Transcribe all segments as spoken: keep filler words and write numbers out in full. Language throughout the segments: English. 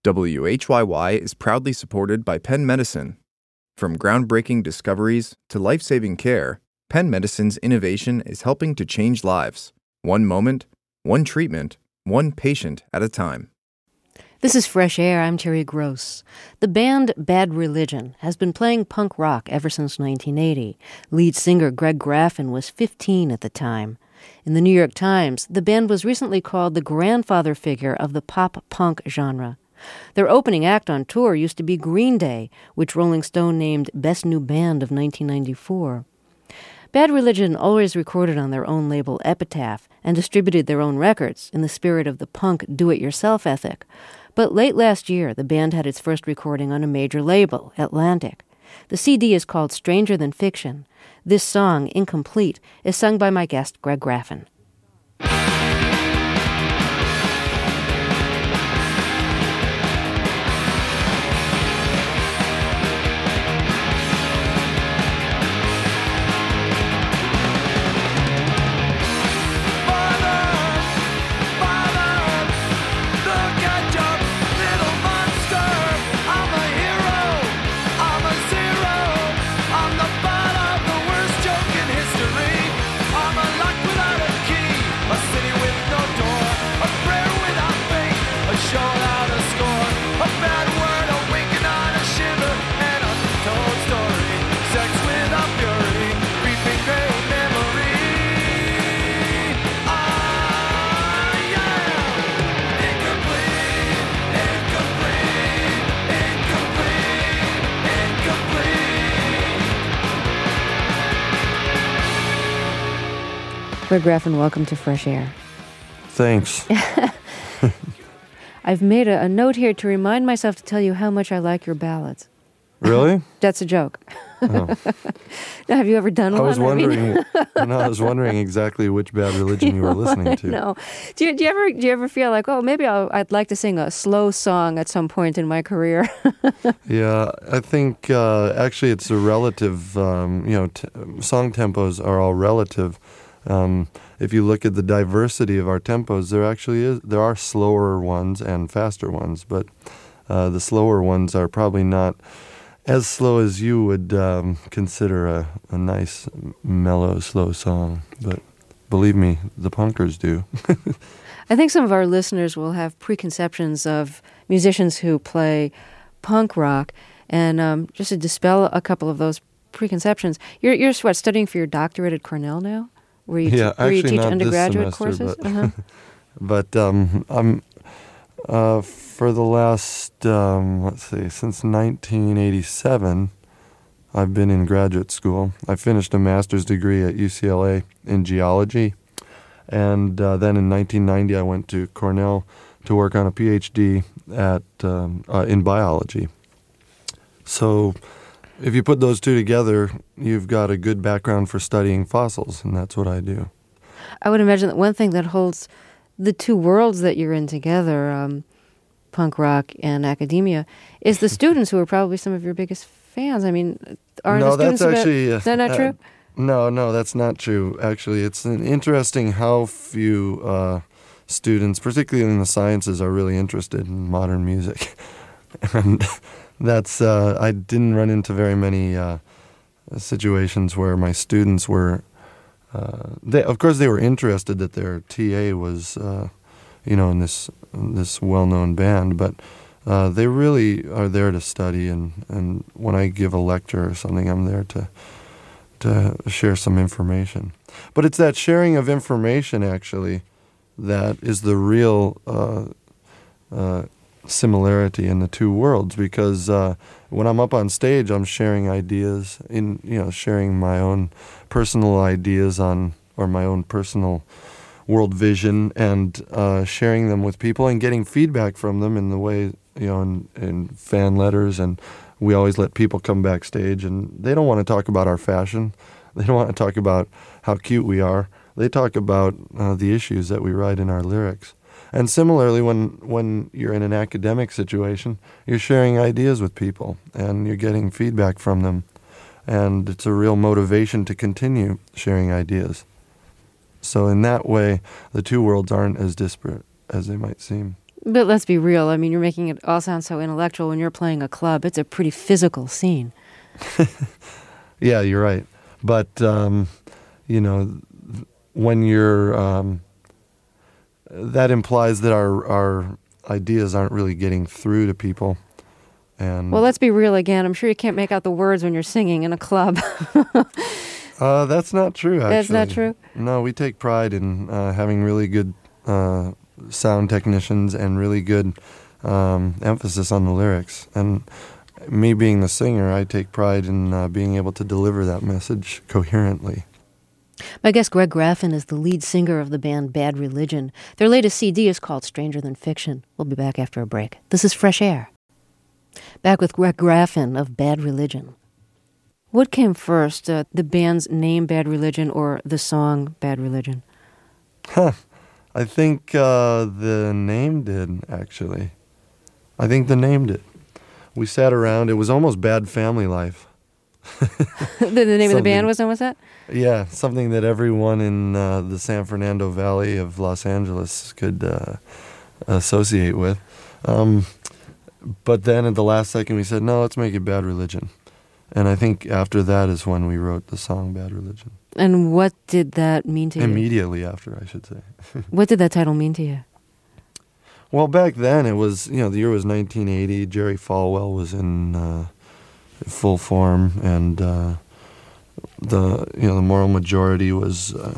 W H Y Y is proudly supported by Penn Medicine. From groundbreaking discoveries to life-saving care, Penn Medicine's innovation is helping to change lives, one moment, one treatment, one patient at a time. This is Fresh Air. I'm Terry Gross. The band Bad Religion has been playing punk rock ever since nineteen eighty. Lead singer Greg Graffin was fifteen at the time. In the New York Times, the band was recently called the grandfather figure of the pop-punk genre. Their opening act on tour used to be Green Day, which Rolling Stone named Best New Band of nineteen ninety-four. Bad Religion always recorded on their own label Epitaph and distributed their own records in the spirit of the punk do-it-yourself ethic. But late last year, the band had its first recording on a major label, Atlantic. The C D is called Stranger Than Fiction. This song, Incomplete, is sung by my guest, Greg Graffin. Greg Graffin, welcome to Fresh Air. Thanks. I've made a, a note here to remind myself to tell you how much I like your ballads. Really? That's a joke. Oh. Now, have you ever done I one? was wondering. I no, I was wondering exactly which Bad Religion you, you were listening to. No. Do you, do you ever do you ever feel like, oh, maybe I'll, I'd like to sing a slow song at some point in my career? Yeah, I think uh, actually it's a relative. Um, you know, t- song tempos are all relative. Um, if you look at the diversity of our tempos, there actually is there are slower ones and faster ones, but uh, the slower ones are probably not as slow as you would um, consider a, a nice, mellow, slow song. But believe me, the punkers do. I think some of our listeners will have preconceptions of musicians who play punk rock, and um, just to dispel a couple of those preconceptions, you're you're what, studying for your doctorate at Cornell now? Where you, yeah, t- where you actually teach not undergraduate this semester, courses? but, uh-huh. but um, I'm uh, for the last um, let's see, since nineteen eighty-seven, I've been in graduate school. I finished a master's degree at U C L A in geology, and uh, then in nineteen ninety I went to Cornell to work on a P H D at um, uh, in biology. So, if you put those two together, you've got a good background for studying fossils, and that's what I do. I would imagine that one thing that holds the two worlds that you're in together, um, punk rock and academia, is the students who are probably some of your biggest fans. I mean, are no, the students... that's actually... About, is that not uh, true? No, no, that's not true. Actually, it's an interesting how few uh, students, particularly in the sciences, are really interested in modern music. And... That's uh, I didn't run into very many uh, situations where my students were. Uh, they, of course, they were interested that their T A was, uh, you know, in this in this well-known band, but uh, they really are there to study. And, and when I give a lecture or something, I'm there to to share some information. But it's that sharing of information actually that is the real. Uh, uh, similarity in the two worlds, because uh, when I'm up on stage, I'm sharing ideas in you know sharing my own personal ideas on or my own personal world vision, and uh, sharing them with people and getting feedback from them in the way you know in, in fan letters. And we always let people come backstage, and they don't want to talk about our fashion, they don't want to talk about how cute we are. They talk about uh, the issues that we write in our lyrics. And similarly, when, when you're in an academic situation, you're sharing ideas with people, and you're getting feedback from them. And it's a real motivation to continue sharing ideas. So in that way, the two worlds aren't as disparate as they might seem. But let's be real. I mean, you're making it all sound so intellectual when you're playing a club. It's a pretty physical scene. Yeah, you're right. But, um, you know, when you're... Um, that implies that our our ideas aren't really getting through to people. And well, let's be real again. I'm sure you can't make out the words when you're singing in a club. uh, that's not true, actually. That's not true? No, we take pride in uh, having really good uh, sound technicians and really good um, emphasis on the lyrics. And me being the singer, I take pride in uh, being able to deliver that message coherently. My guest Greg Graffin is the lead singer of the band Bad Religion. Their latest C D is called Stranger Than Fiction. We'll be back after a break. This is Fresh Air. Back with Greg Graffin of Bad Religion. What came first, uh, the band's name Bad Religion or the song Bad Religion? Huh. I think uh, the name did, actually. I think the name did. We sat around. It was almost Bad Family Life. the, the name of the band was almost that? Yeah, something that everyone in uh, the San Fernando Valley of Los Angeles could uh, associate with. Um, but then at the last second we said, no, let's make it Bad Religion. And I think after that is when we wrote the song Bad Religion. And what did that mean to you? Immediately after, I should say. What did that title mean to you? Well, back then it was, you know, the year was nineteen eighty. Jerry Falwell was in uh, full form, and uh, the you know the moral majority was uh,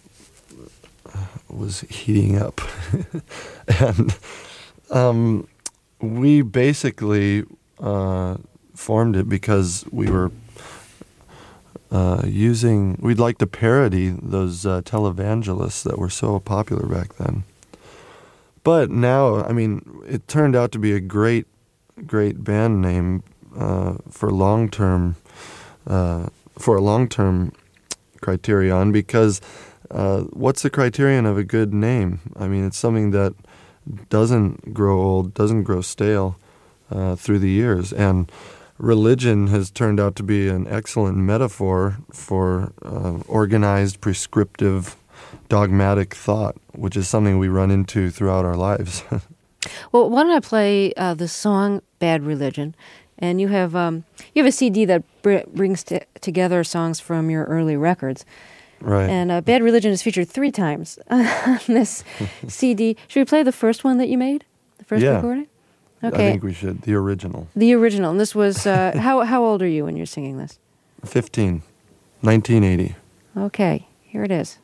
was heating up, and um, we basically uh, formed it because we were uh, using. We'd like to parody those uh, televangelists that were so popular back then. But now, I mean, it turned out to be a great, great band name uh, for long-term, uh, for a long-term criterion. Because uh, what's the criterion of a good name? I mean, it's something that doesn't grow old, doesn't grow stale uh, through the years. And religion has turned out to be an excellent metaphor for uh, organized, prescriptive, dogmatic thought, which is something we run into throughout our lives. Well, why don't I play uh, the song "Bad Religion," and you have um, you have a C D that br- brings t- together songs from your early records. Right. And uh, "Bad Religion" is featured three times on this C D. Should we play the first one that you made, the first yeah. recording? Okay. I think we should. The original. The original. And this was uh, how how old are you when you're singing this? Fifteen, nineteen eighty. Okay, here it is.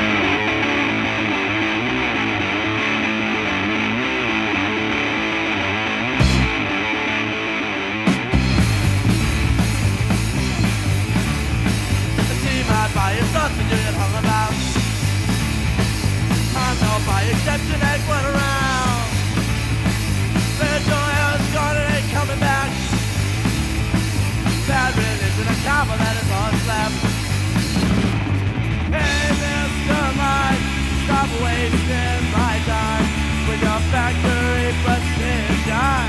By exception, they went around. There's no else gone, it ain't coming back. Bad religion, a copper that is on slap. Hey, Mister Mike, stop wasting my time with your factory precision.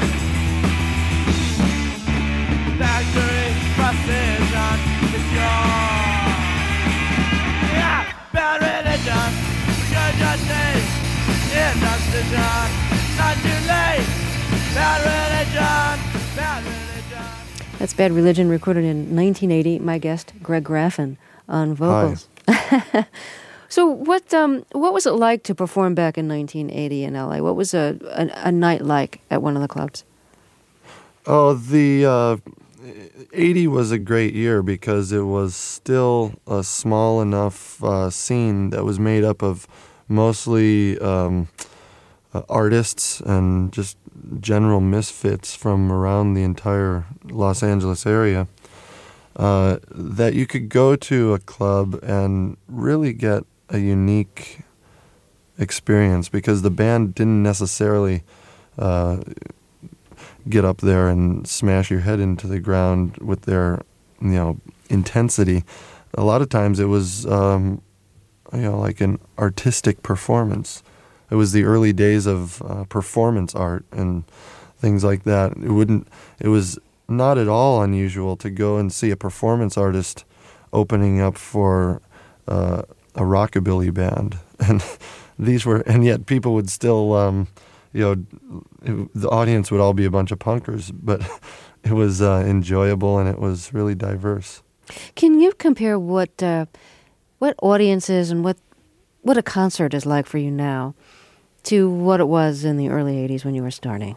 Factory precision is yours. Yeah, bad religion. Just say, industry, not too late. Bad religion, bad religion. That's Bad Religion, recorded in nineteen eighty. My guest, Greg Graffin, on vocals. So what um, what was it like to perform back in nineteen eighty in L A? What was a, a, a night like at one of the clubs? Oh, the uh, eighty was a great year because it was still a small enough uh, scene that was made up of mostly um, uh, artists and just general misfits from around the entire Los Angeles area, uh, that you could go to a club and really get a unique experience because the band didn't necessarily uh, get up there and smash your head into the ground with their, you know, intensity. A lot of times it was, um, you know, like an artistic performance. It was the early days of uh, performance art and things like that. It wouldn't. It was not at all unusual to go and see a performance artist opening up for uh, a rockabilly band, and these were, and yet people would still, um, you know, it, the audience would all be a bunch of punkers, but it was uh, enjoyable and it was really diverse. Can you compare what uh, what audiences and what what a concert is like for you now to what it was in the early eighties when you were starting?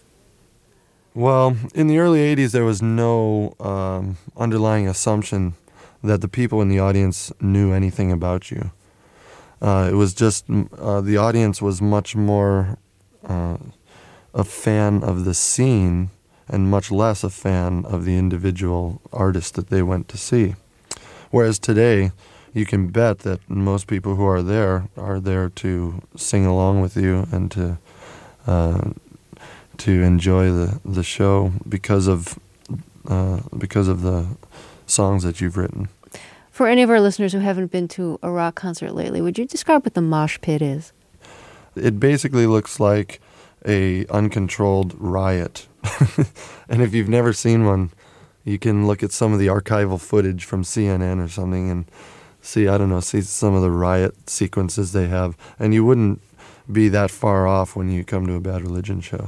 Well, in the early eighties, there was no um, underlying assumption that the people in the audience knew anything about you. Uh, it was just, uh, the audience was much more uh, a fan of the scene and much less a fan of the individual artist that they went to see. Whereas today, you can bet that most people who are there are there to sing along with you and to uh, to enjoy the, the show because of uh, because of the songs that you've written. For any of our listeners who haven't been to a rock concert lately, would you describe what the mosh pit is? It basically looks like a uncontrolled riot. And if you've never seen one, you can look at some of the archival footage from C N N or something and see, I don't know, see some of the riot sequences they have. And you wouldn't be that far off when you come to a Bad Religion show.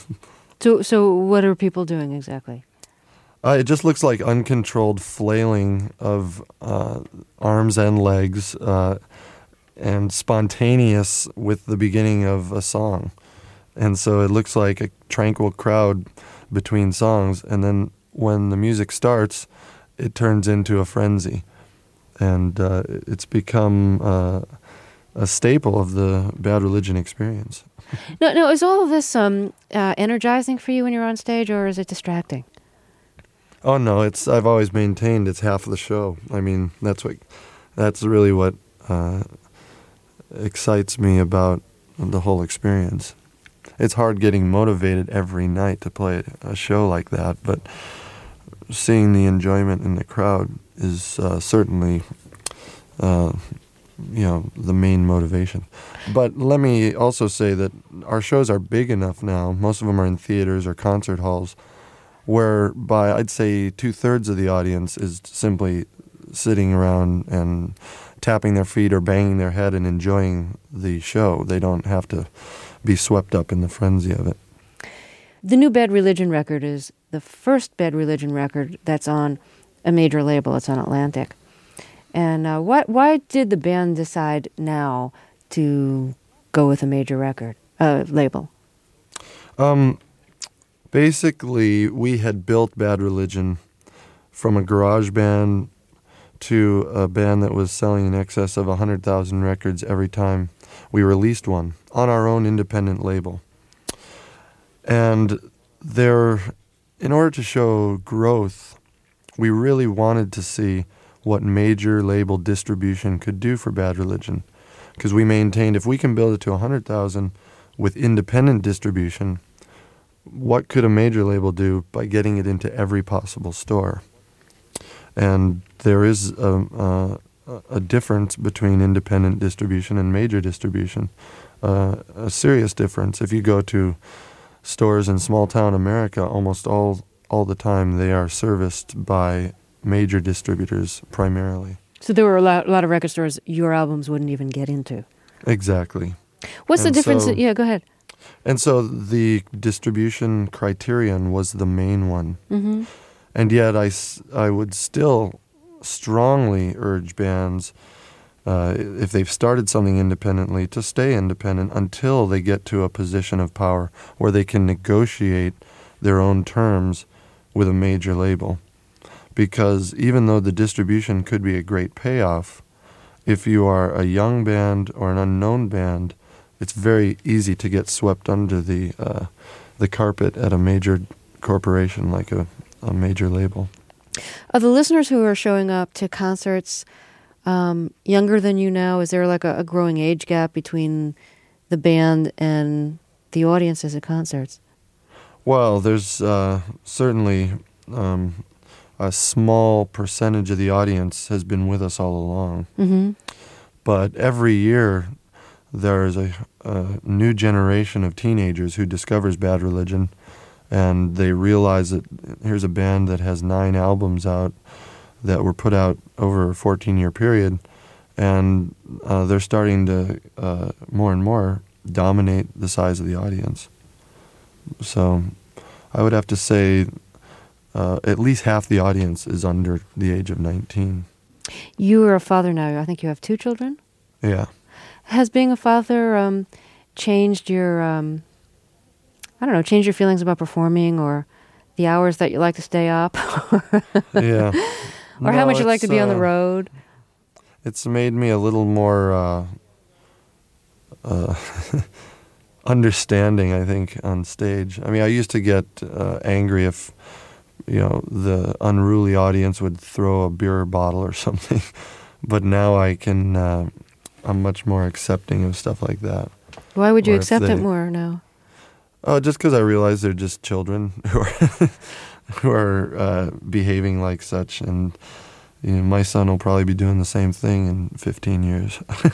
so, so what are people doing exactly? Uh, it just looks like uncontrolled flailing of uh, arms and legs uh, and spontaneous with the beginning of a song. And so it looks like a tranquil crowd between songs. And then when the music starts, it turns into a frenzy. And uh, it's become uh, a staple of the Bad Religion experience. No, no, is all of this um, uh, energizing for you when you're on stage, or is it distracting? Oh no, it's. I've always maintained it's half of the show. I mean, that's what, that's really what uh, excites me about the whole experience. It's hard getting motivated every night to play a show like that, but seeing the enjoyment in the crowd is uh, certainly, uh, you know, the main motivation. But let me also say that our shows are big enough now. Most of them are in theaters or concert halls, whereby I'd say two-thirds of the audience is simply sitting around and tapping their feet or banging their head and enjoying the show. They don't have to be swept up in the frenzy of it. The new Bad Religion record is the first Bad Religion record that's on a major label. It's on Atlantic. And uh, why, why did the band decide now to go with a major record uh, label? Um... Basically, we had built Bad Religion from a garage band to a band that was selling in excess of one hundred thousand records every time we released one on our own independent label. And there, in order to show growth, we really wanted to see what major label distribution could do for Bad Religion. Because we maintained if we can build it to one hundred thousand with independent distribution, what could a major label do by getting it into every possible store? And there is a, a, a difference between independent distribution and major distribution, uh, a serious difference. If you go to stores in small-town America, almost all, all the time they are serviced by major distributors primarily. So there were a lot, a lot of record stores your albums wouldn't even get into. Exactly. What's And the difference? so- yeah, go ahead. And so the distribution criterion was the main one. Mm-hmm. And yet I, s- I would still strongly urge bands, uh, if they've started something independently, to stay independent until they get to a position of power where they can negotiate their own terms with a major label. Because even though the distribution could be a great payoff, if you are a young band or an unknown band, it's very easy to get swept under the uh, the carpet at a major corporation like a, a major label. Are the listeners who are showing up to concerts um, younger than you now? Is there like a, a growing age gap between the band and the audiences at concerts? Well, there's uh, certainly um, a small percentage of the audience has been with us all along. Mm-hmm. But every year there's a, a new generation of teenagers who discovers Bad Religion, and they realize that here's a band that has nine albums out that were put out over a fourteen-year period, and uh, they're starting to uh, more and more dominate the size of the audience. So I would have to say uh, at least half the audience is under the age of nineteen. You are a father now. I think you have two children? Yeah. Has being a father um, changed your, um, I don't know, changed your feelings about performing or the hours that you like to stay up? Yeah. Or No, how much you like to it's, be on the uh, road? It's made me a little more uh, uh, understanding, I think, on stage. I mean, I used to get uh, angry if, you know, the unruly audience would throw a beer bottle or something. But now I can, uh, I'm much more accepting of stuff like that. Why would you Or if accept they- it more now? Oh, just because I realize they're just children who are who are uh, behaving like such, and you know, my son will probably be doing the same thing in fifteen years.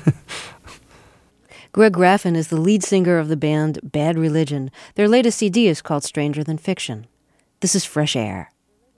Greg Graffin is the lead singer of the band Bad Religion. Their latest C D is called Stranger Than Fiction. This is Fresh Air.